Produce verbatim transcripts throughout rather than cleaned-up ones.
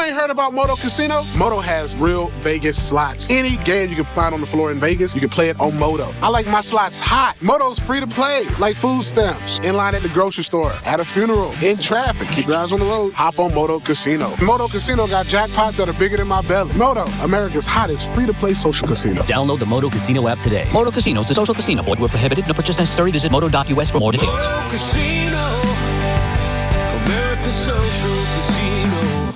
ain't heard about Moto Casino? Moto has real Vegas slots. Any game you can find on the floor in Vegas, you can play it on Moto. I like my slots hot. Moto's free to play, like food stamps. In line at the grocery store, at a funeral, in traffic. Keep your eyes on the road. Hop on Moto Casino. Moto Casino got jackpots that are bigger than my belly. Moto, America's hottest free-to-play social casino. Download the Moto Casino app today. Moto Casino is a social casino. Void where prohibited. No purchase necessary. Visit moto dot U S for more details. Moto Casino, America's social casino.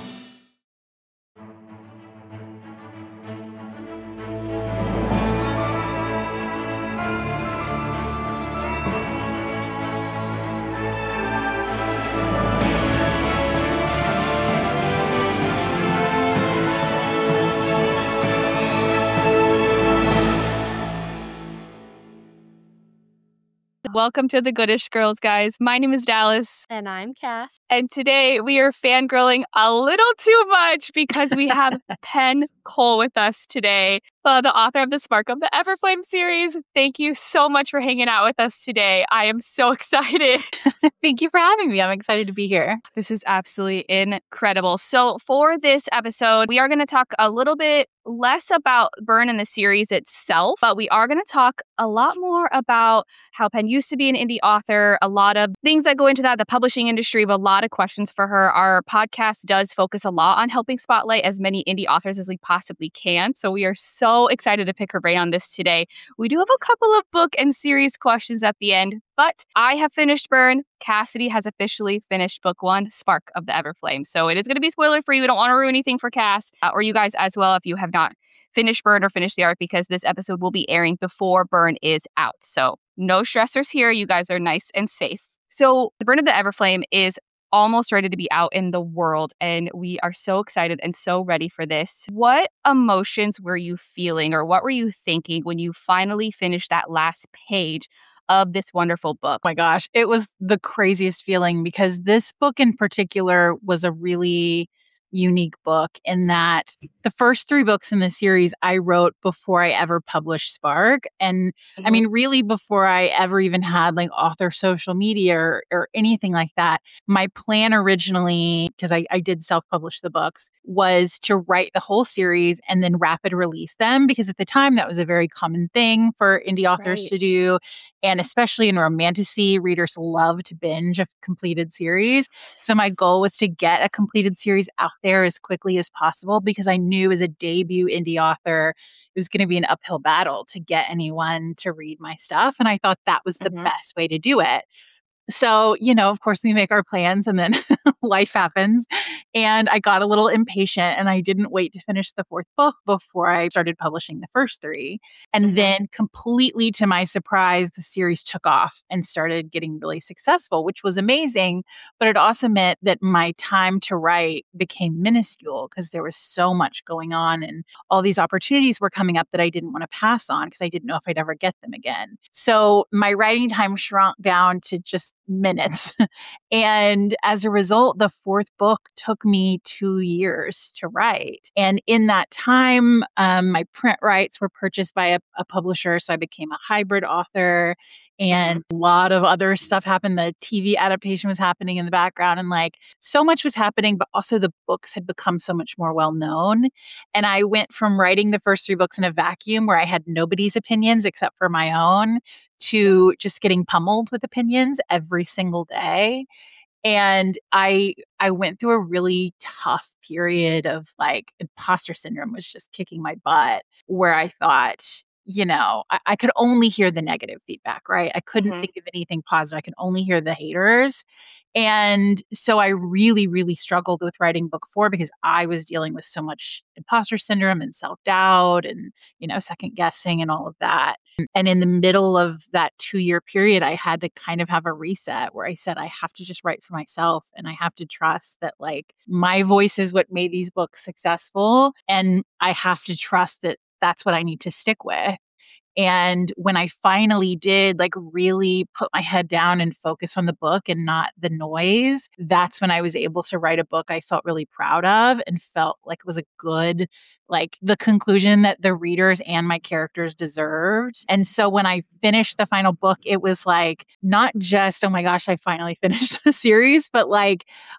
Welcome to the Goodish Girls, guys. My name is Dallas. And I'm Cass. And today we are fangirling a little too much because we have Penn Cole with us today, uh, the author of the Spark of the Everflame series. Thank you so much for hanging out with us today. I am so excited. Thank you for having me. I'm excited to be here. This is absolutely incredible. So for this episode, we are going to talk a little bit less about Byrne and the series itself, but we are going to talk a lot more about how Penn used to be an indie author, a lot of things that go into that, the publishing industry, but a lot of questions for her. Our podcast does focus a lot on helping spotlight as many indie authors as we possibly can. So we are so excited to pick her brain on this today. We do have a couple of book and series questions at the end, but I have finished Byrne. Cassidy has officially finished book one, Spark of the Everflame. So it is going to be spoiler free. We don't want to ruin anything for Cass uh, or you guys as well if you have not finished Byrne or finished the arc, because this episode will be airing before Byrne is out. So no stressors here. You guys are nice and safe. So the Byrne of the Everflame is almost ready to be out in the world, and we are so excited and so ready for this. What emotions were you feeling, or what were you thinking when you finally finished that last page of this wonderful book? Oh my gosh, it was the craziest feeling because this book in particular was a really unique book in that the first three books in the series I wrote before I ever published Spark. And mm-hmm. I mean, really before I ever even had like author social media or, or anything like that. My plan originally, because I, I did self-publish the books, was to write the whole series and then rapid release them, because at the time that was a very common thing for indie authors Right. to do. And especially in romantasy, readers love to binge a completed series. So my goal was to get a completed series out there as quickly as possible, because I knew as a debut indie author, it was going to be an uphill battle to get anyone to read my stuff. And I thought that was the Mhm. best way to do it. So, you know, of course, we make our plans and then life happens. And I got a little impatient and I didn't wait to finish the fourth book before I started publishing the first three. And then, completely to my surprise, the series took off and started getting really successful, which was amazing. But it also meant that my time to write became minuscule because there was so much going on and all these opportunities were coming up that I didn't want to pass on because I didn't know if I'd ever get them again. So my writing time shrunk down to just minutes. And as a result, the fourth book took me two years to write. And in that time, um, my print rights were purchased by a, a publisher. So I became a hybrid author, and a lot of other stuff happened. The T V adaptation was happening in the background, and like so much was happening, but also the books had become so much more well known. And I went from writing the first three books in a vacuum where I had nobody's opinions except for my own, to just getting pummeled with opinions every single day. And I I went through a really tough period of like imposter syndrome was just kicking my butt, where I thought, you know, I, I could only hear the negative feedback, right? I couldn't Mhm. think of anything positive. I could only hear the haters. And so I really, really struggled with writing book four because I was dealing with so much imposter syndrome and self-doubt and, you know, second guessing and all of that. And in the middle of that two year period, I had to kind of have a reset where I said, I have to just write for myself and I have to trust that like my voice is what made these books successful. And I have to trust that that's what I need to stick with. And when I finally did like really put my head down and focus on the book and not the noise, that's when I was able to write a book I felt really proud of and felt like it was a good, like the conclusion that the readers and my characters deserved. And so when I finished the final book, it was like not just, oh my gosh, I finally finished the series, but like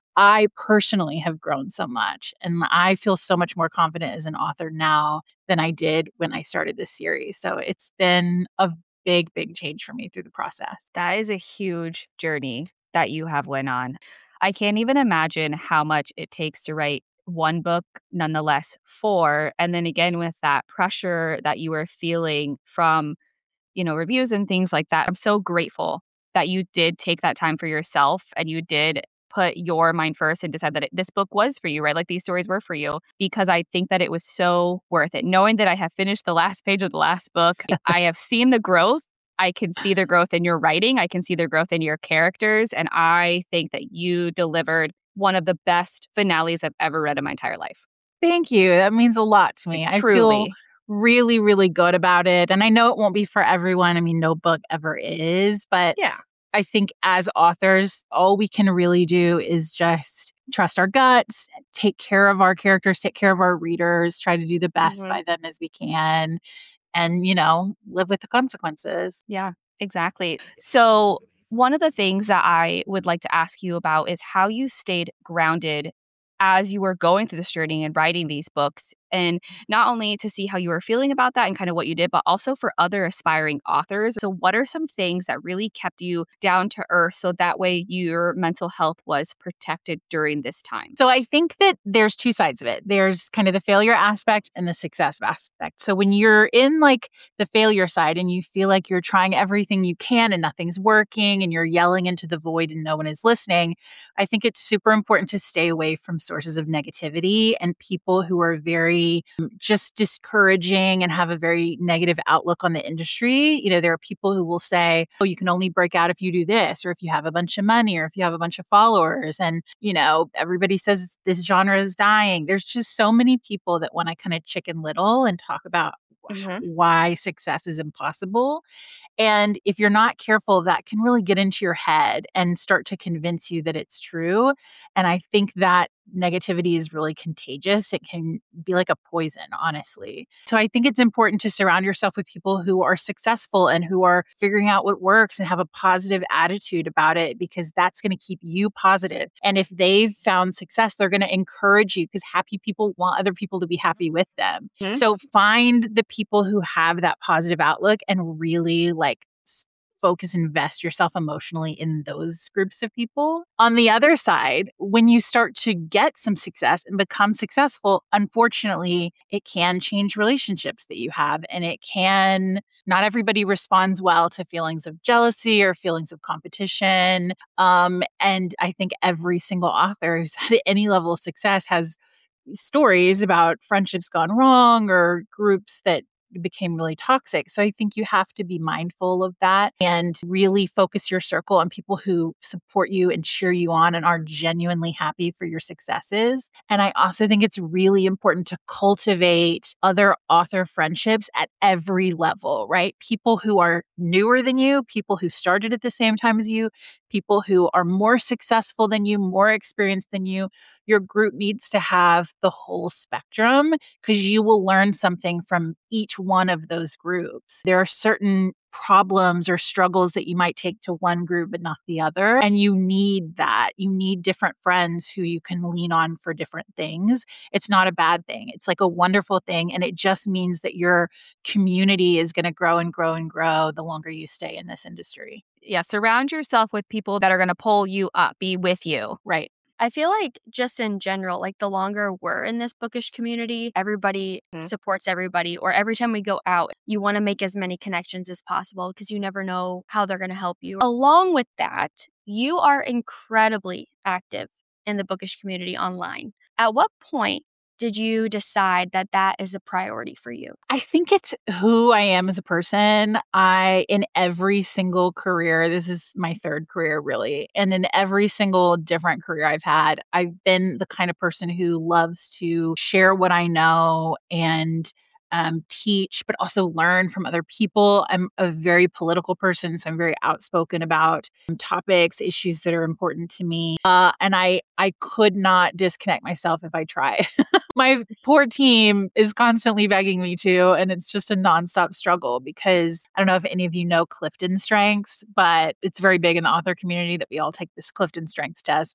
I personally have grown so much, and I feel so much more confident as an author now than I did when I started this series. So it's been a big, big change for me through the process. That is a huge journey that you have went on. I can't even imagine how much it takes to write one book, nonetheless four. And then again, with that pressure that you were feeling from, you know, reviews and things like that. I'm so grateful that you did take that time for yourself and you did put your mind first and decide that it, this book was for you, right? Like these stories were for you, because I think that it was so worth it. Knowing that I have finished the last page of the last book, I have seen the growth. I can see the growth in your writing. I can see the growth in your characters. And I think that you delivered one of the best finales I've ever read in my entire life. Thank you. That means a lot to me. I feel Truly. really, really good about it. And I know it won't be for everyone. I mean, no book ever is, but Yeah. I think as authors, all we can really do is just trust our guts, take care of our characters, take care of our readers, try to do the best Mhm. by them as we can, and, you know, live with the consequences. Yeah, exactly. So, one of the things that I would like to ask you about is how you stayed grounded as you were going through this journey and writing these books. And not only to see how you were feeling about that and kind of what you did, but also for other aspiring authors. So, what are some things that really kept you down to earth so that way your mental health was protected during this time? So I think that there's two sides of it. There's kind of the failure aspect and the success aspect. So when you're in like the failure side and you feel like you're trying everything you can and nothing's working and you're yelling into the void and no one is listening, I think it's super important to stay away from sources of negativity and people who are very just discouraging and have a very negative outlook on the industry. You know, there are people who will say, oh, you can only break out if you do this, or if you have a bunch of money, or if you have a bunch of followers. And, you know, everybody says this genre is dying. There's just so many people that want to kind of chicken little and talk about Mhm. why success is impossible. And if you're not careful, that can really get into your head and start to convince you that it's true. And I think that negativity is really contagious. It can be like a poison, honestly. So I think it's important to surround yourself with people who are successful and who are figuring out what works and have a positive attitude about it, because that's going to keep you positive. And if they've found success, they're going to encourage you, because happy people want other people to be happy with them. Mhm. So find the people who have that positive outlook and really like s- focus, invest yourself emotionally in those groups of people. On the other side, when you start to get some success and become successful, unfortunately, it can change relationships that you have. And it can, not everybody responds well to feelings of jealousy or feelings of competition. Um, and I think every single author who's had any level of success has stories about friendships gone wrong or groups that became really toxic. So I think you have to be mindful of that and really focus your circle on people who support you and cheer you on and are genuinely happy for your successes. And I also think it's really important to cultivate other author friendships at every level, right? People who are newer than you, people who started at the same time as you, people who are more successful than you, more experienced than you. Your group needs to have the whole spectrum, because you will learn something from each one of those groups. There are certain problems or struggles that you might take to one group but not the other. And you need that. You need different friends who you can lean on for different things. It's not a bad thing. It's like a wonderful thing. And it just means that your community is going to grow and grow and grow the longer you stay in this industry. Yeah, surround yourself with people that are going to pull you up, be with you. Right. I feel like just in general, like the longer we're in this bookish community, everybody Mhm. supports everybody, or every time we go out, you want to make as many connections as possible because you never know how they're going to help you. Along with that, you are incredibly active in the bookish community online. At what point did you decide that that is a priority for you? I think it's who I am as a person. I, in every single career, this is my third career really, and in every single different career I've had, I've been the kind of person who loves to share what I know and um, teach, but also learn from other people. I'm a very political person, so I'm very outspoken about topics, issues that are important to me. Uh, and I, I could not disconnect myself if I tried. My poor team is constantly begging me to, and it's just a nonstop struggle because I don't know if any of you know Clifton Strengths, but it's very big in the author community that we all take this Clifton Strengths test.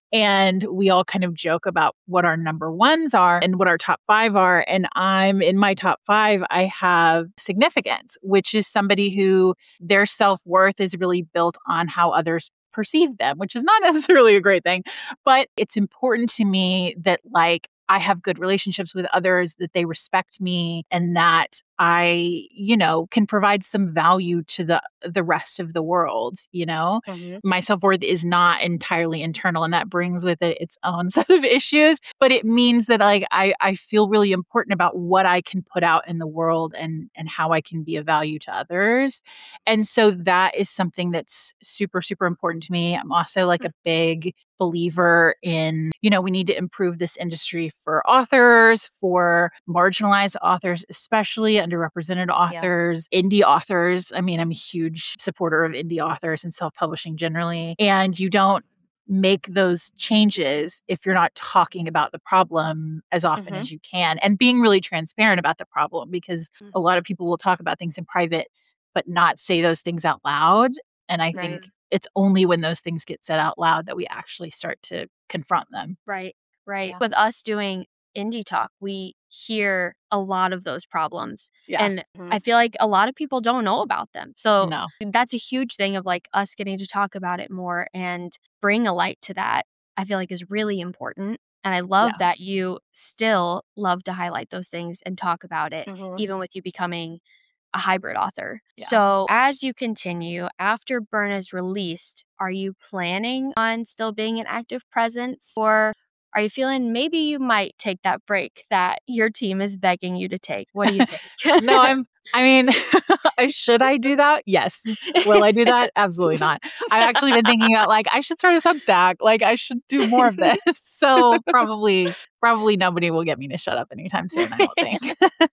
And we all kind of joke about what our number ones are and what our top five are. And I'm in my top five, I have significance, which is somebody who their self-worth is really built on how others perceive them, which is not necessarily a great thing. But it's important to me that like I have good relationships with others, that they respect me, and that I, you know, can provide some value to the the rest of the world, you know? Mm-hmm. My self-worth is not entirely internal, and that brings with it its own set of issues, but it means that like I I feel really important about what I can put out in the world and and how I can be of value to others. And so that is something that's super super important to me. I'm also like a big believer in, you know, we need to improve this industry for authors, for marginalized authors, especially underrepresented authors, yeah. indie authors. I mean, I'm a huge supporter of indie authors and self-publishing generally. And you don't make those changes if you're not talking about the problem as often Mm-hmm. as you can and being really transparent about the problem, because Mm-hmm. a lot of people will talk about things in private but not say those things out loud. And I Right. think it's only when those things get said out loud that we actually start to confront them. Right, right. Yeah. With us doing Indie Talk, we hear a lot of those problems. Yeah. And Mhm. I feel like a lot of people don't know about them. So No. that's a huge thing of like us getting to talk about it more and bring a light to that, I feel like is really important. And I love Yeah. that you still love to highlight those things and talk about it, Mhm. even with you becoming a hybrid author. Yeah. So as you continue, after Burn is released, are you planning on still being an active presence, or are you feeling maybe you might take that break that your team is begging you to take? What do you think? No, I'm, I mean, should I do that? Yes. Will I do that? Absolutely not. I've actually been thinking about like, I should start a Substack. Like I should do more of this. So probably, probably nobody will get me to shut up anytime soon, I don't think.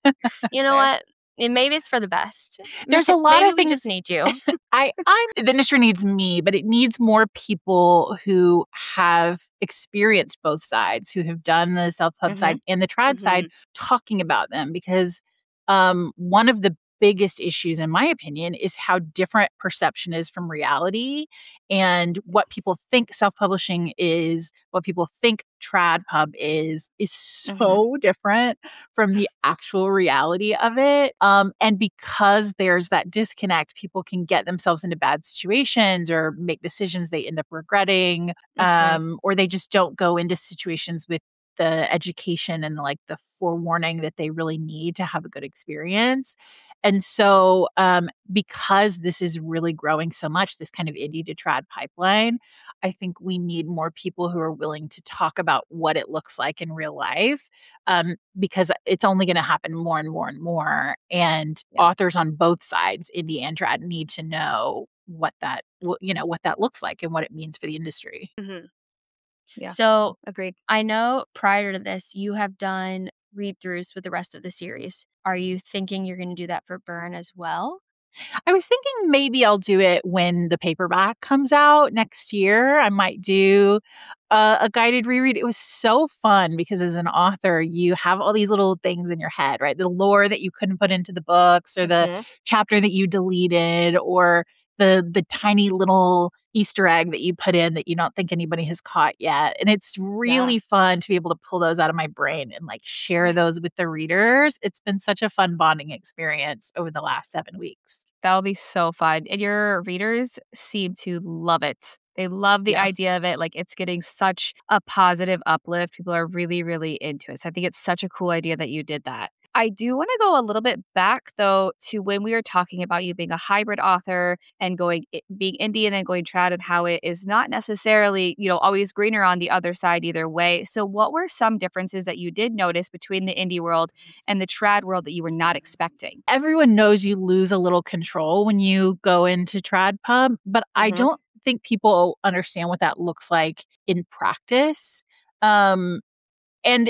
You know what? And maybe it's for the best. There's a lot maybe of we things. just need you. I, I'm, the industry needs me, but it needs more people who have experienced both sides, who have done the self-pub Mhm. side and the trad Mhm. side, talking about them. Because um, one of the biggest issues, in my opinion, is how different perception is from reality, and what people think self-publishing is, what people think trad pub is, is so Mhm. different from the actual reality of it. Um, and because there's that disconnect, people can get themselves into bad situations or make decisions they end up regretting, Mhm. um, or they just don't go into situations with the education and like the forewarning that they really need to have a good experience. And so um, because this is really growing so much, this kind of indie to trad pipeline, I think we need more people who are willing to talk about what it looks like in real life, um, because it's only going to happen more and more and more. And Yeah. authors on both sides, indie and trad, need to know what that, wh- you know, what that looks like and what it means for the industry. Mhm. Yeah. So Agreed. I know prior to this, you have done read throughs with the rest of the series. Are you thinking you're going to do that for Burn as well? I was thinking maybe I'll do it when the paperback comes out next year. I might do a, a guided reread. It was so fun because as an author, you have all these little things in your head, right? The lore that you couldn't put into the books, or the Mhm. chapter that you deleted, or the the tiny little Easter egg that you put in that you don't think anybody has caught yet. And it's really fun to be able to pull those out of my brain and like share those with the readers. It's been such a fun bonding experience over the last seven weeks. That'll be so fun. And your readers seem to love it. They love the Yeah. idea of it. Like it's getting such a positive uplift. People are really, really into it. So I think it's such a cool idea that you did that. I do want to go a little bit back though to when we were talking about you being a hybrid author and going being indie and then going trad, and how it is not necessarily, you know, always greener on the other side either way. So what were some differences that you did notice between the indie world and the trad world that you were not expecting? Everyone knows you lose a little control when you go into trad pub, but I Mhm. don't think people understand what that looks like in practice. Um, and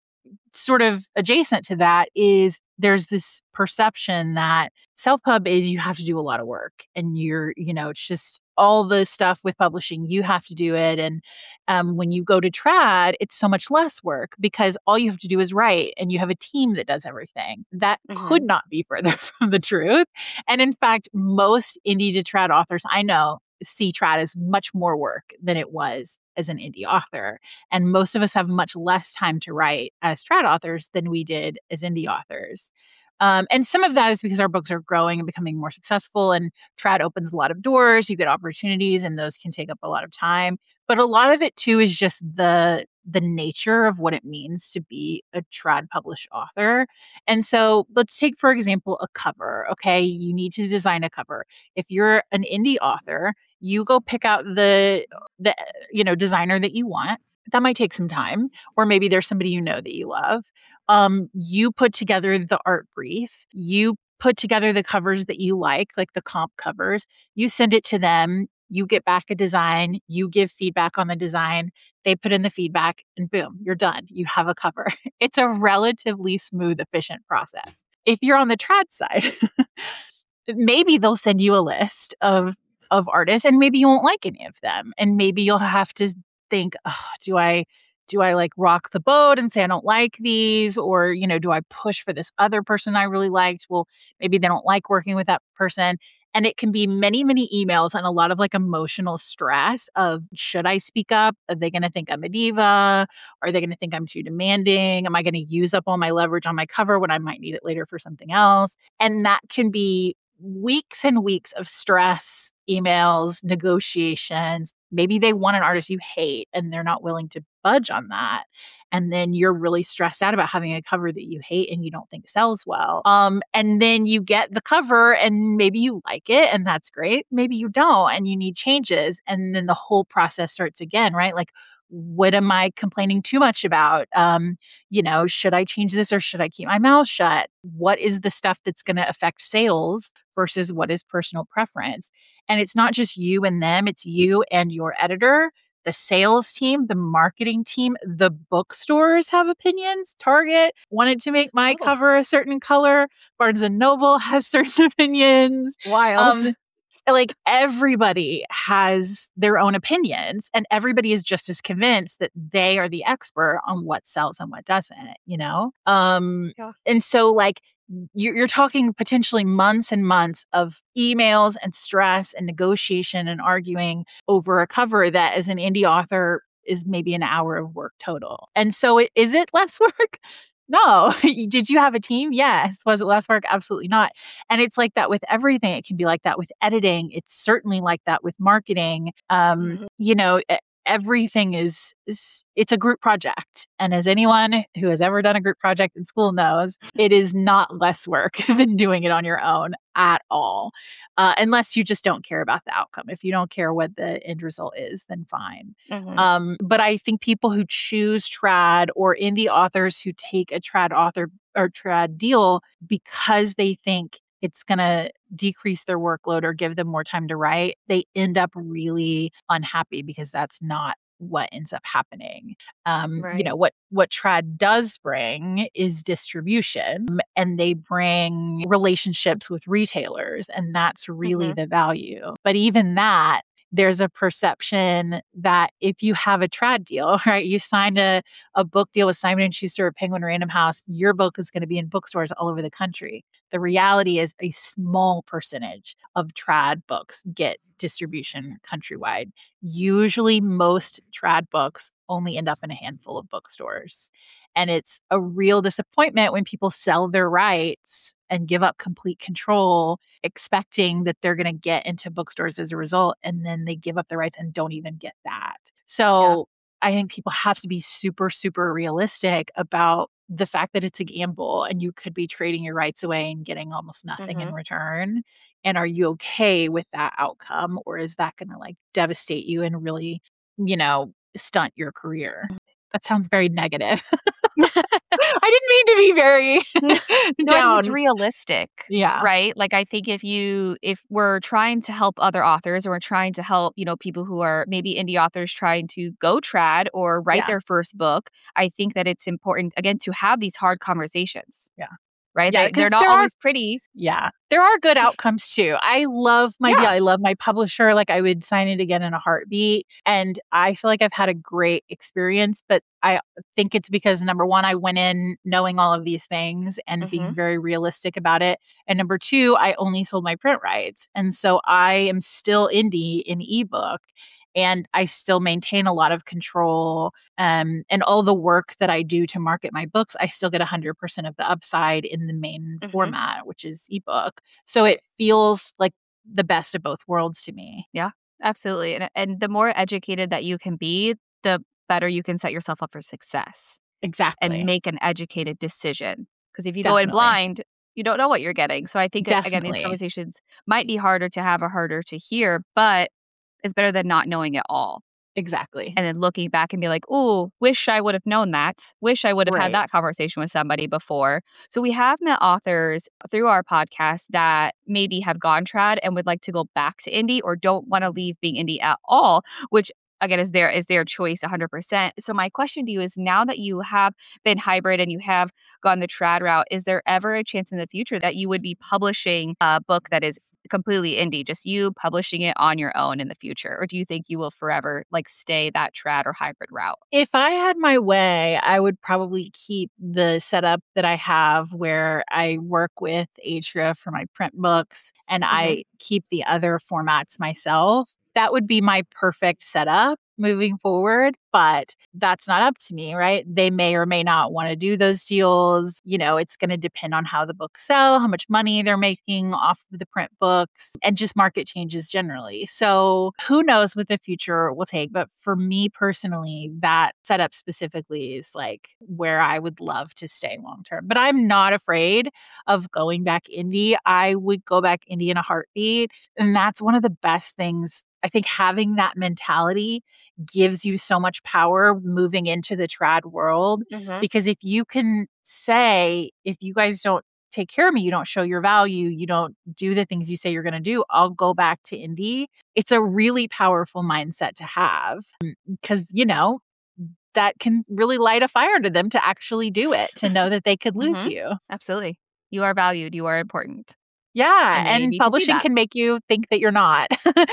sort of adjacent to that is there's this perception that self-pub is you have to do a lot of work, and you're, you know, it's just all the stuff with publishing, you have to do it. And um, when you go to trad, it's so much less work because all you have to do is write and you have a team that does everything. That Mhm. could not be further from the truth. And in fact, most indie to trad authors I know see trad as much more work than it was as an indie author. And most of us have much less time to write as trad authors than we did as indie authors. Um, and some of that is because our books are growing and becoming more successful, and trad opens a lot of doors. You get opportunities, and those can take up a lot of time. But a lot of it too is just the the nature of what it means to be a trad published author. And so let's take, for example, a cover. Okay, you need to design a cover. If you're an indie author, you go pick out the the you know designer that you want. That might take some time, or maybe there's somebody you know that you love. Um, you put together the art brief. You put together the covers that you like, like the comp covers. You send it to them. You get back a design. You give feedback on the design. They put in the feedback, and boom, you're done. You have a cover. It's a relatively smooth, efficient process. If you're on the trad side, maybe they'll send you a list of of artists, and maybe you won't like any of them, and maybe you'll have to think, oh, do I do I like rock the boat and say I don't like these, or you know, do I push for this other person I really liked? Well, maybe they don't like working with that person. And it can be many, many emails and a lot of like emotional stress of, should I speak up? Are they going to think I'm a diva? Are they going to think I'm too demanding? Am I going to use up all my leverage on my cover when I might need it later for something else? And that can be weeks and weeks of stress, emails, negotiations. Maybe they want an artist you hate and they're not willing to budge on that. And then you're really stressed out about having a cover that you hate and you don't think sells well. Um, and then you get the cover and maybe you like it and that's great. Maybe you don't and you need changes. And then the whole process starts again, right? Like, what am I complaining too much about? Um, you know, should I change this or should I keep my mouth shut? What is the stuff that's going to affect sales versus what is personal preference? And it's not just you and them, it's you and your editor, the sales team, the marketing team, the bookstores have opinions. Target wanted to make my Oh. cover a certain color. Barnes and Noble has certain opinions. Wild. Um, like everybody has their own opinions and everybody is just as convinced that they are the expert on what sells and what doesn't, you know? Um, Yeah. And so like you're, you're talking potentially months and months of emails and stress and negotiation and arguing over a cover that as an indie author is maybe an hour of work total. And so it, is it less work? No. Did you have a team? Yes. Was it less work? Absolutely not. And it's like that with everything. It can be like that with editing. It's certainly like that with marketing. Um, Mhm. You know, e- everything is, is, it's a group project. And as anyone who has ever done a group project in school knows, it is not less work than doing it on your own at all. Uh, unless you just don't care about the outcome. If you don't care what the end result is, then fine. Mhm. Um, but I think people who choose trad or indie authors who take a trad author or trad deal because they think it's going to decrease their workload or give them more time to write, they end up really unhappy because that's not what ends up happening. Um, You Right. know, what what trad does bring is distribution, um, and they bring relationships with retailers, and that's really Mhm. the value. But even that, there's a perception that if you have a trad deal, right, you signed a, a book deal with Simon and Schuster or Penguin Random House, your book is going to be in bookstores all over the country. The reality is a small percentage of trad books get distribution countrywide. Usually most trad books only end up in a handful of bookstores. And it's a real disappointment when people sell their rights and give up complete control, expecting that they're going to get into bookstores as a result. And then they give up the rights and don't even get that. So I think people have to be super, super realistic about the fact that it's a gamble and you could be trading your rights away and getting almost nothing in Mhm. return. And are you okay with that outcome? Or is that going to like devastate you and really, you know, stunt your career? That sounds very negative. I didn't mean to be very No, I think down. it's realistic. Yeah. Right? Like I think if you if we're trying to help other authors or we're trying to help, you know, people who are maybe indie authors trying to go trad or write Yeah. their first book, I think that it's important again to have these hard conversations. Yeah. Right? Yeah, They, they're 'cause not there are- always pretty. Yeah. There are good outcomes too. I love my Yeah. deal. I love my publisher. Like I would sign it again in a heartbeat. And I feel like I've had a great experience, but I think it's because number one, I went in knowing all of these things and being Mhm. very realistic about it. And number two, I only sold my print rights. And so I am still indie in ebook. and I still maintain a lot of control. Um, and all the work that I do to market my books, I still get one hundred percent of the upside in the main Mhm. format, which is ebook. So it feels like the best of both worlds to me. Absolutely. And and the more educated that you can be, the better you can set yourself up for success Exactly. and make an educated decision. Because if you go in Definitely. blind, you don't know what you're getting. So I think, uh, again, these Definitely. conversations might be harder to have or harder to hear, but it's better than not knowing at all. Exactly. And then looking back and be like, "Ooh, wish I would have known that. Wish I would have had Right. that conversation with somebody before." So we have met authors through our podcast that maybe have gone trad and would like to go back to indie or don't want to leave being indie at all, which again is their is their choice one hundred percent. So my question to you is, now that you have been hybrid and you have gone the trad route, is there ever a chance in the future that you would be publishing a book that is completely indie, just you publishing it on your own in the future? Or do you think you will forever like stay that trad or hybrid route? If I had my way, I would probably keep the setup that I have where I work with Atria for my print books and Mhm. I keep the other formats myself. That would be my perfect setup moving forward, but that's not up to me, right? They may or may not want to do those deals. You know, it's going to depend on how the books sell, how much money they're making off of the print books, and just market changes generally. So who knows what the future will take. But for me personally, that setup specifically is like where I would love to stay long term. But I'm not afraid of going back indie. I would go back indie in a heartbeat. And that's one of the best things. I think having that mentality gives you so much power moving into the trad world. Mhm. Because if you can say, if you guys don't take care of me, you don't show your value, you don't do the things you say you're going to do, I'll go back to indie. It's a really powerful mindset to have because, you know, that can really light a fire under them to actually do it, to know that they could lose Mhm. you. Absolutely. You are valued. You are important. Yeah, And they and need to see publishing that. can make you think that you're not.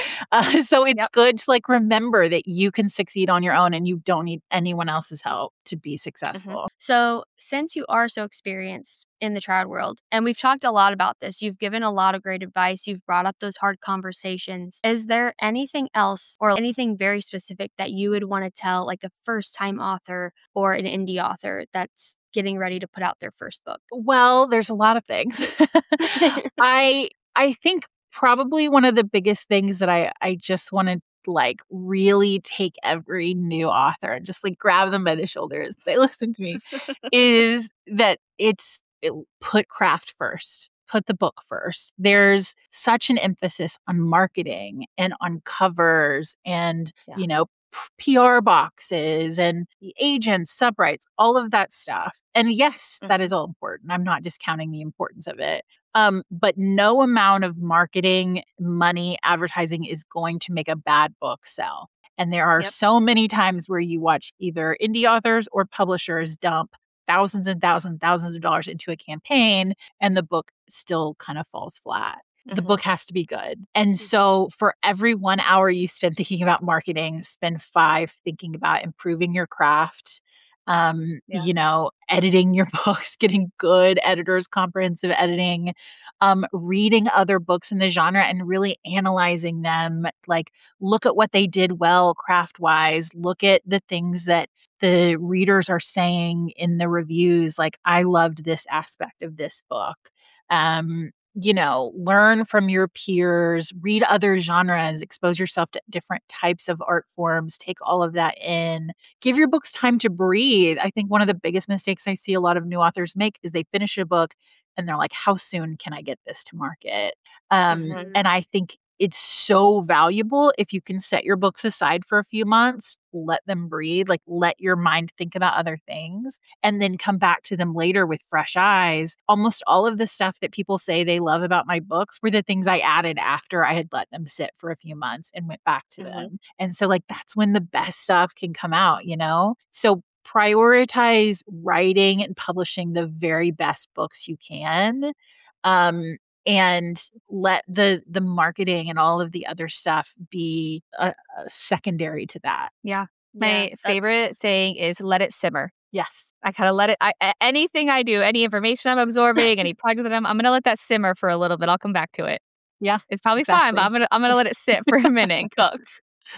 uh, so it's Yep. good to like remember that you can succeed on your own and you don't need anyone else's help to be successful. So, since you are so experienced in the trad world, and we've talked a lot about this, you've given a lot of great advice, you've brought up those hard conversations. Is there anything else or anything very specific that you would want to tell, like a first time author or an indie author that's getting ready to put out their first book? Well, there's a lot of things. I I think probably one of the biggest things that I I just want to like really take every new author and just like grab them by the shoulders. They listen to me is that it's it, put craft first. Put the book first. There's such an emphasis on marketing and on covers and, Yeah. you know, P R boxes and the agents, subrights, all of that stuff. And yes, that is all important. I'm not discounting the importance of it. Um, but no amount of marketing, money, advertising is going to make a bad book sell. And there are Yep. so many times where you watch either indie authors or publishers dump thousands and thousands, thousands of dollars into a campaign, and the book still kind of falls flat. The Mhm. book has to be good. And so for every one hour you spend thinking about marketing, spend five thinking about improving your craft, um, Yeah. you know, editing your books, getting good editors, comprehensive editing, um, reading other books in the genre and really analyzing them. Like, look at what they did well craft wise, look at the things that the readers are saying in the reviews. Like, I loved this aspect of this book. Um, you know, learn from your peers, read other genres, expose yourself to different types of art forms, take all of that in, give your books time to breathe. I think one of the biggest mistakes I see a lot of new authors make is they finish a book and they're like, how soon can I get this to market? Um, Mhm. And I think it's so valuable if you can set your books aside for a few months, let them breathe, like let your mind think about other things, and then come back to them later with fresh eyes. Almost all of the stuff that people say they love about my books were the things I added after I had let them sit for a few months and went back to Mhm. them. And so, like, that's when the best stuff can come out, you know? So, prioritize writing and publishing the very best books you can. Um, and let the the marketing and all of the other stuff be a, a secondary to that. Yeah. Yeah, My that- favorite saying is let it simmer. Yes. I kind of let it, I, a- anything I do, any information I'm absorbing, any project that I'm, I'm going to let that simmer for a little bit. I'll come back to it. Yeah. It's probably fine, but exactly. I'm going to, I'm going to let it sit for a minute and cook.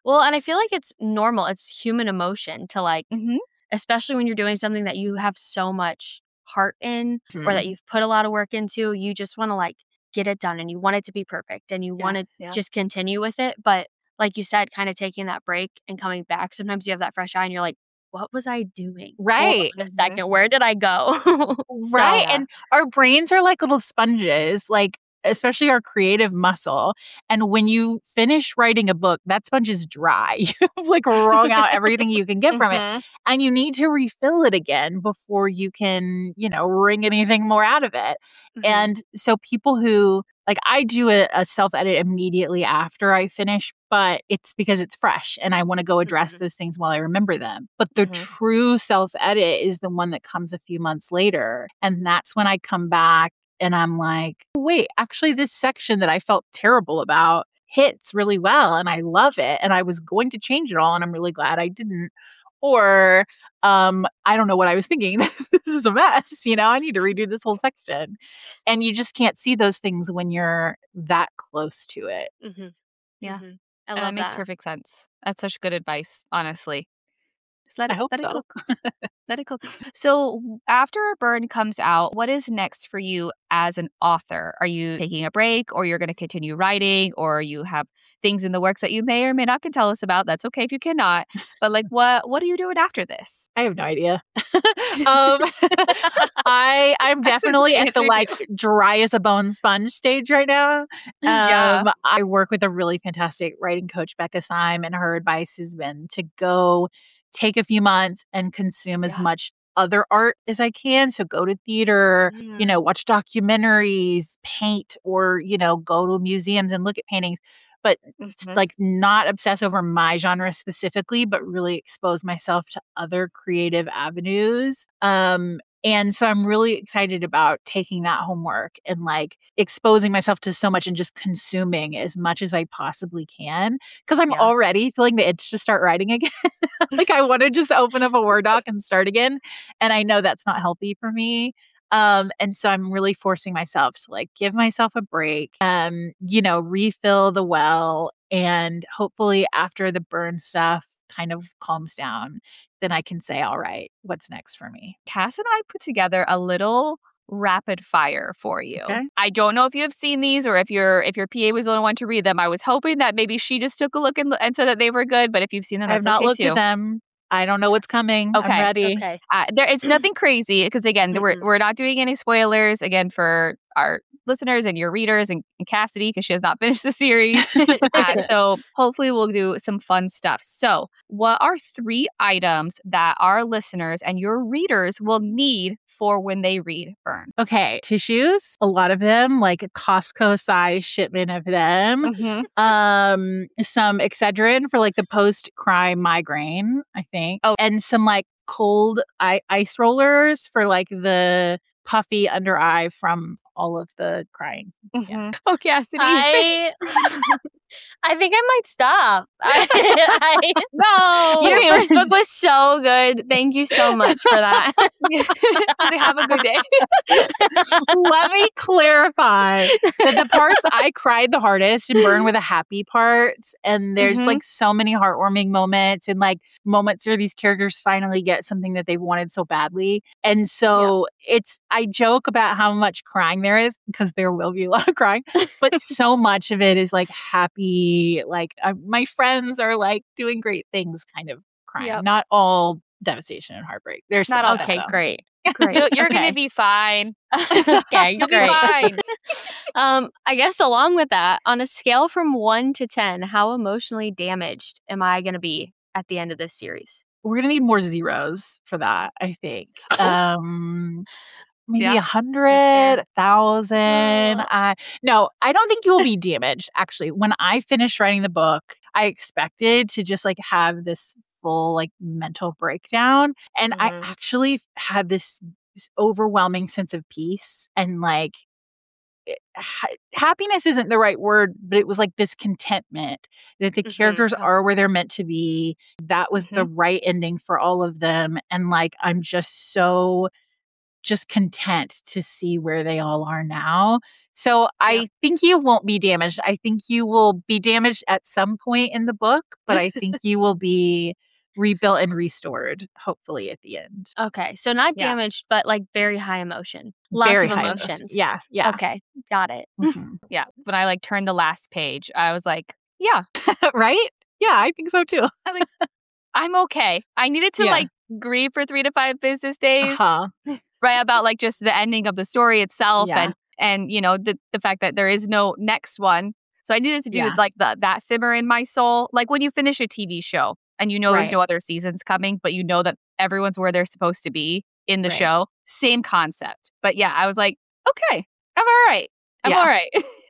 Well, and I feel like it's normal. It's human emotion to like, Mhm. especially when you're doing something that you have so much heart in or that Mhm. you've put a lot of work into. You just want to like get it done and you want it to be perfect and you Yeah, want to yeah. just continue with it. But like you said, kind of taking that break and coming back. Sometimes you have that fresh eye and you're like, what was I doing? Hold Right. on a second. Where did I go? So, Right. And our brains are like little sponges, like especially our creative muscle. And when you finish writing a book, that sponge is dry. You've like wrung out everything you can get from it. Mhm. And you need to refill it again before you can, you know, wring anything more out of it. Mhm. And so people who like I do a, a self edit immediately after I finish, but it's because it's fresh and I want to go address Mhm. those things while I remember them. But the Mhm. true self edit is the one that comes a few months later. And that's when I come back and I'm like, wait, actually, this section that I felt terrible about hits really well and I love it. And I was going to change it all and I'm really glad I didn't. Or um, I don't know what I was thinking. This is a mess. You know, I need to redo this whole section. And you just can't see those things when you're that close to it. Mhm. Yeah. Mhm. I And that love makes that. perfect sense. That's such good advice, honestly. Just let I it hope let it so. cook. Let it cook. So w- after a burn comes out, what is next for you as an author? Are you taking a break or you're going to continue writing or you have things in the works that you may or may not can tell us about? That's okay if you cannot. But like what what are you doing after this? I have no idea. um, I I'm That's a definitely good at the answer, like too. dry as a bone sponge stage right now. Yeah. Um, I work with a really fantastic writing coach, Becca Syme, and her advice has been to go take a few months and consume as Yeah. much other art as I can. So go to theater, you know, watch documentaries, paint, or you know, go to museums and look at paintings. But s- Mhm. like not obsess over my genre specifically, but really expose myself to other creative avenues. Um, and so I'm really excited about taking that homework and like exposing myself to so much and just consuming as much as I possibly can. Cause I'm Yeah. already feeling the itch to start writing again. Like I want to just open up a Word doc and start again. And I know that's not healthy for me. Um, and so I'm really forcing myself to like give myself a break, um, you know, refill the well. And hopefully after the burn stuff kind of calms down, then I can say, all right, what's next for me? Cass and I put together a little rapid fire for you. Okay. I don't know if you have seen these or if your if your P A was the only one to read them. I was hoping that maybe she just took a look and, and said that they were good, but if you've seen them, I have that's not okay looked at too. them. I don't know what's coming. I'm Okay. ready. Okay. Uh, there, it's nothing crazy because again, we're Mhm. we're not doing any spoilers again for our listeners and your readers and, and Cassidy because she has not finished the series. Uh, so hopefully we'll do some fun stuff. So, what are three items that our listeners and your readers will need for when they read Burn? Okay, tissues, a lot of them, like a Costco size shipment of them. Mm-hmm. Um, some Excedrin for like the post crime migraine, I think. Oh. And some like cold eye- ice rollers for like the puffy under eye from all of the crying. Mm-hmm. Oh, Cassidy. I I think I might stop. I, I, no. your first book was so good. Thank you so much for that. Have a good day. Let me clarify that the parts I cried the hardest and Burn were the happy parts. And there's Mhm. like so many heartwarming moments and like moments where these characters finally get something that they've wanted so badly. And so it's, I joke about how much crying there is because there will be a lot of crying, but so much of it is like happy, like uh, my friends are like doing great things kind of crying, Yep. not all devastation and heartbreak. There's Not some all of that, Okay, though. great. Great. You're, you're okay. gonna be fine. okay, You'll be great. fine. Um, I guess along with that, on a scale from one to ten, how emotionally damaged am I going to be at the end of this series? We're gonna need more zeros for that, I think. Um maybe Yeah, a hundred, a thousand. Oh. I no, I don't think you will be damaged. Actually, when I finished writing the book, I expected to just like have this full like mental breakdown. And I Mhm. actually had this, this overwhelming sense of peace and like it- ha- happiness isn't the right word, but it was like this contentment that the Mhm. characters Oh. are where they're meant to be. That was the right ending for all of them. And like, I'm just so just content to see where they all are now. So I Yeah. think you won't be damaged. I think you will be damaged at some point in the book, but I think you will be rebuilt and restored, hopefully at the end. Okay. So not Yeah. damaged, but like very high emotion. Lots Very of high emotion. emotions. Yeah, yeah. Okay. Got it. Mhm. Yeah. When I like turned the last page, I was like, yeah, Right? Yeah, I think so too. I'm okay. I needed to Yeah. like grieve for three to five business days, Uh-huh. right? About like just the ending of the story itself Yeah. and and you know the the fact that there is no next one. So I needed to do Yeah. like the that simmer in my soul, like when you finish a T V show and you know there's Right. no other seasons coming, but you know that everyone's where they're supposed to be in the Right. show. Same concept. But yeah, I was like, okay, I'm all right. I'm Yeah. all right.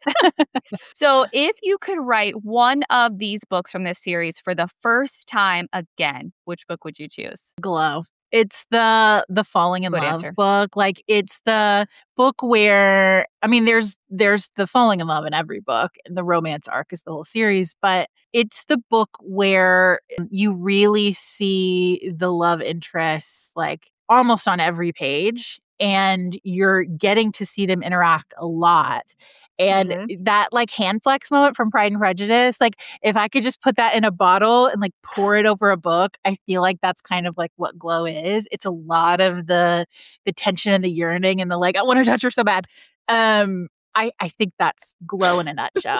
So if you could write one of these books from this series for the first time again, which book would you choose? Glow. It's the the falling in Good love answer. book. Like it's the book where I mean there's there's the falling in love in every book. The romance arc is the whole series, but it's the book where you really see the love interests like almost on every page and you're getting to see them interact a lot. And Mhm. that like hand flex moment from Pride and Prejudice, like if I could just put that in a bottle and like pour it over a book, I feel like that's kind of like what Glow is. It's a lot of the the tension and the yearning and the like, I want to touch her so bad. Um, I, I think that's Glow in a nutshell.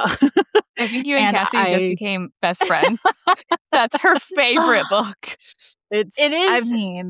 I think you and, And Cassie just I- became best friends. That's her favorite book. It's It I is- mean,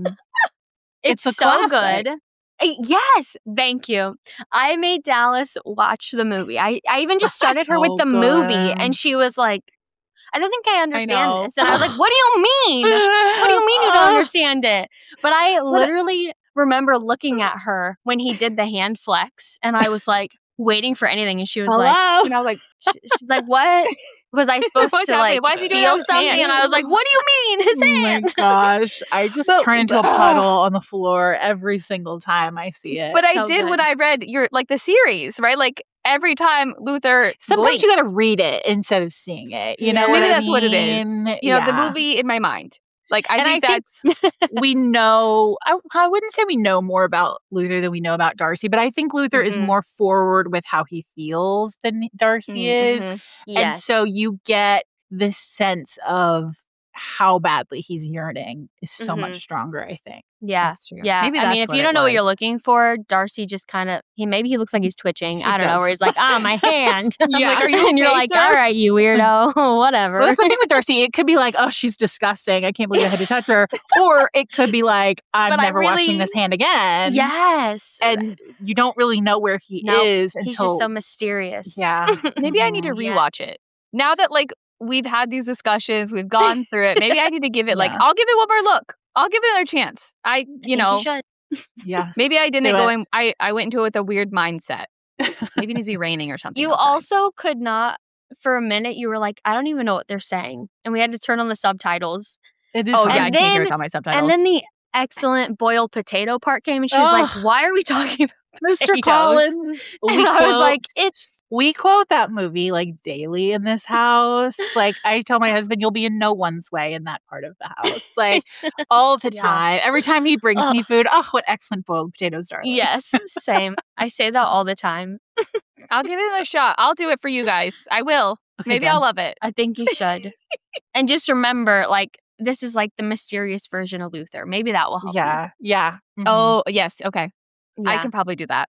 It's, It's a so classic. good. Uh, Yes, thank you. I made Dallas watch the movie. I, I even just started her with So the movie, good. and she was like, I don't think I understand know. this. And I was like, what do you mean? What do you mean you don't understand it? But I literally remember looking at her when he did the hand flex, and I was like waiting for anything, and she was like, Hello? And I was like, she- she's like, what? Was I supposed What's to happening? like Why is he doing feel that with his something? hand? And I was like, what do you mean? His Oh my hand. gosh. I just But- turn into a but- puddle on the floor every single time I see it. but I so did when good. I read your like the series, right? Like every time Luther Sometimes you blinks, gotta read it instead of seeing it. You know Yeah. what maybe I that's what it is. mean? You know, the Yeah. movie in my mind. Like I And think I think that's we know, I, I wouldn't say we know more about Luther than we know about Darcy, but I think Luther is Mhm. more forward with how he feels than Darcy is. Mhm. And Yes. so you get this sense of how badly he's yearning is so Mhm. much stronger, I think. Yeah. That's true. Yeah. Maybe I mean, that's if what you it don't know what you're was. looking for, Darcy just kind of, he maybe he looks like he's twitching. I He don't know, does. where he's like, ah, my hand. I'm Yeah. like, Are you and you're okay, like, sir? all right, you weirdo. Whatever. Well, that's the thing with Darcy. It could be like, oh, she's disgusting. I can't believe I had to touch her. Or it could be like, I'm But I never washing really- this hand again. yes. And you don't really know where he No, is he's until. just so mysterious. yeah. Maybe I need to Mhm. Yeah. rewatch it. Now that like we've had these discussions, we've gone through it. Maybe I need to give it like Yeah. I'll give it one more look. I'll give it another chance. I, you I think know, you should. Yeah. maybe I didn't Do go it. in. I I went into it with a weird mindset. Maybe it needs to be raining or something. You outside. also could not, for a minute, you were like, I don't even know what they're saying. And we had to turn on the subtitles. It is Oh hard. yeah, I And can't hear then- without my subtitles. And then the excellent boiled potato part came, and she was like, Ugh. why are we talking about Mister potatoes? Collins. And we I was quote- like, it's we quote that movie like daily in this house. Like I tell my husband, you'll be in no one's way in that part of the house. Like all the Yeah. time. Every time he brings Ugh. me food, oh, what excellent boiled potatoes, darling. yes, same. I say that all the time. I'll give it a shot. I'll do it for you guys. I will. Okay, Maybe done. I'll love it. I think you should. And just remember, like, this is like the mysterious version of Luther. Maybe that will help. you. Yeah. Yeah. Mhm. Oh yes, okay. I Yeah. can probably do that.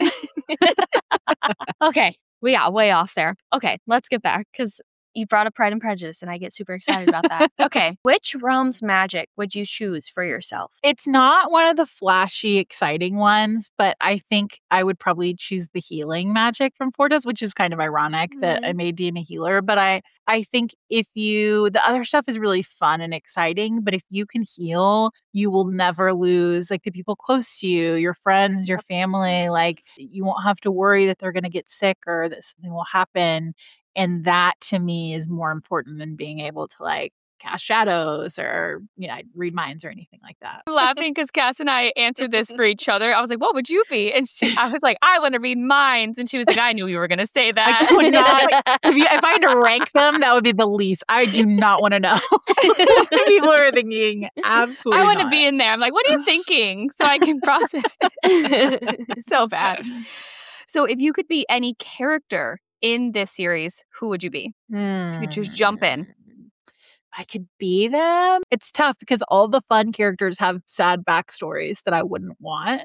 Okay, we got way off there. Okay, let's get back because you brought up Pride and Prejudice, and I get super excited about that. Okay, which realm's magic would you choose for yourself? It's not one of the flashy, exciting ones, but I think I would probably choose the healing magic from Fortis, which is kind of ironic that I made Dean a healer. But I, I think if you, the other stuff is really fun and exciting, but if you can heal, you will never lose like the people close to you, your friends, your family. Like you won't have to worry that they're going to get sick or that something will happen. And that to me is more important than being able to like cast shadows or, you know, I'd read minds or anything like that. I'm laughing because Cass and I answered this for each other. I was like, what would you be? And she, I was like, I want to read minds. And she was like, I knew you were going to say that. I would not. If, you, if I had to rank them, that would be the least. I do not want to know. People are thinking, absolutely I want to not. be in there. I'm like, what are you thinking? So I can process it. So bad. So if you could be any character in this series, who would you be? Mm. You could just jump in. I could be them. It's tough because all the fun characters have sad backstories that I wouldn't want.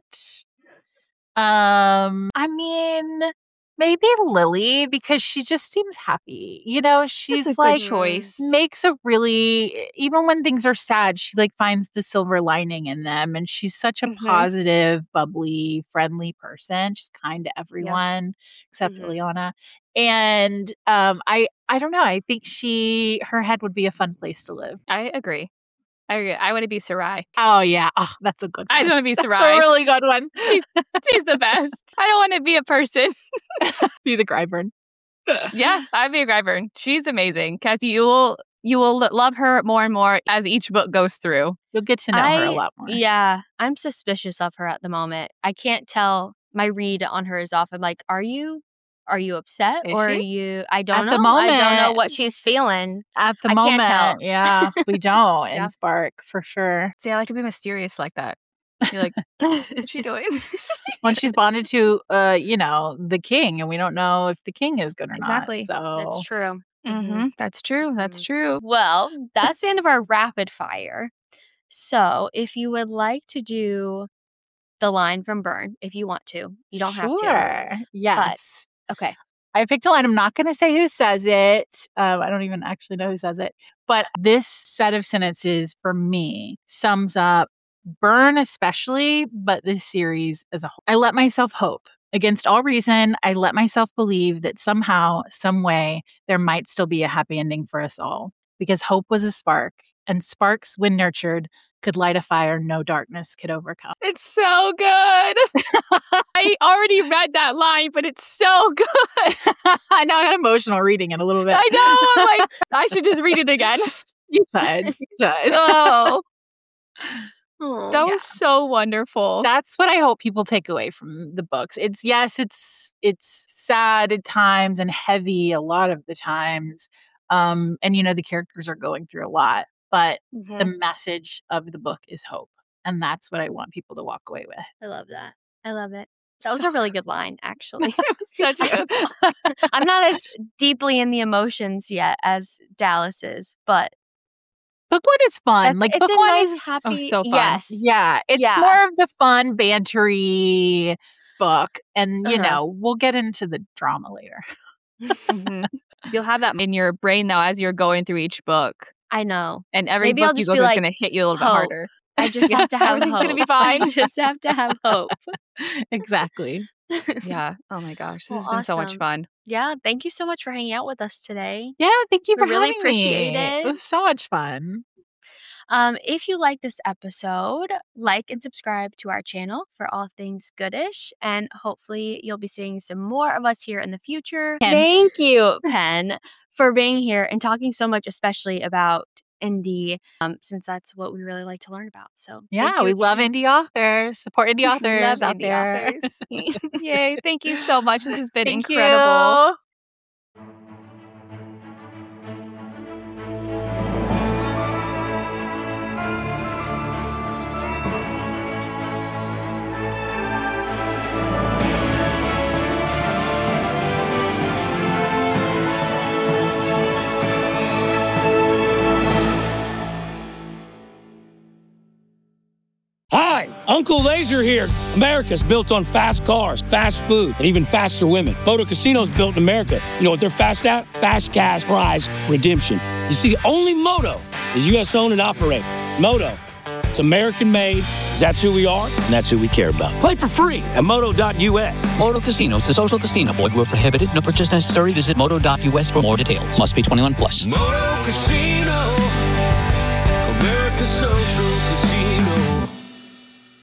Um, I mean, maybe Lily because she just seems happy. You know, she's That's a like good choice. makes a really even when things are sad, she like finds the silver lining in them, and she's such a Mhm. positive, bubbly, friendly person. She's kind to everyone except Mhm. Liliana. And um, I I don't know. I think she her head would be a fun place to live. I agree. I agree. I want to be Sarai. Oh yeah, oh that's a good. I one. just want to be That's Sarai. a really good one. She's the best. I don't want to be a person. Be the Gryburn. Yeah, I'd be a Gryburn. She's amazing. Cassie, you will you will lo- love her more and more as each book goes through. You'll get to know her a I- lot more. Yeah, I'm suspicious of her at the moment. I can't tell. My read on her is off. I'm like, are you are you upset Is or are she? you? I don't At know. the I don't know moment- what she's feeling. At the I moment, can't tell. yeah, we don't Yeah. in Spark for sure. See, I like to be mysterious like that. You're like, what's she doing? When she's bonded to, uh, you know, the king, and we don't know if the king is good or Exactly. not. So That's true. Mm-hmm. That's true. That's Mhm. true. Well, that's the end of our rapid fire. So, if you would like to do the line from Burn, if you want to, you don't have to. Sure. Yes. Okay. I picked a line. I'm not going to say who says it. Um, I don't even actually know who says it. But this set of sentences for me sums up Burn especially, but this series as a whole. I let myself hope. Against all reason, I let myself believe that somehow, some way, there might still be a happy ending for us all. Because hope was a spark, and sparks, when nurtured, could light a fire no darkness could overcome. It's so good. I already read that line, but it's so good. I know I got emotional reading it a little bit. I know. I'm like, I should just read it again. You should. You should. Oh, Oh, that was so wonderful. That's what I hope people take away from the books. It's yes, it's it's sad at times and heavy a lot of the times. Um, and you know, the characters are going through a lot, but Mhm. the message of the book is hope. And that's what I want people to walk away with. I love that. I love it. That was a really good line, actually. Such a good song. I'm not as deeply in the emotions yet as Dallas is, but Book one is fun. that's, like it's book a one nice, is happy. so fun. Yes. yeah, it's Yeah. more of the fun, bantery book. And you Uh-huh. know, we'll get into the drama later. Mhm. You'll have that in your brain now as you're going through each book. I know. And every Maybe book I'll you just go be through like, is going to hit you a little bit hope. harder. I just Yeah, have to have everything's hope. gonna be fine. I just have to have hope. Exactly. Yeah. Oh my gosh. This Well, has been so much awesome. fun. Yeah. Thank you so much for hanging out with us today. Yeah, thank you We for really having appreciate me. It it. was so much fun. Um, if you like this episode, like and subscribe to our channel for all things goodish, and hopefully you'll be seeing some more of us here in the future. Pen. Thank you, Pen, for being here and talking so much, especially about indie, um, since that's what we really like to learn about. So thank Yeah, you we love again. indie authors. Support indie authors Love out indie there. authors. Yay. Thank you so much. This has been Thank incredible. you. Hi, Uncle Laser here. America's built on fast cars, fast food, and even faster women. Moto Casino's built in America. You know what they're fast at? Fast cash prize redemption. You see, only Moto is U S owned and operated. Moto, it's American made. That's who we are, and that's who we care about. Play for free at moto dot U S. Moto Casinos, the social casino. Void where prohibited. No purchase necessary. Visit moto dot U S for more details. Must be twenty-one plus. Moto Casino.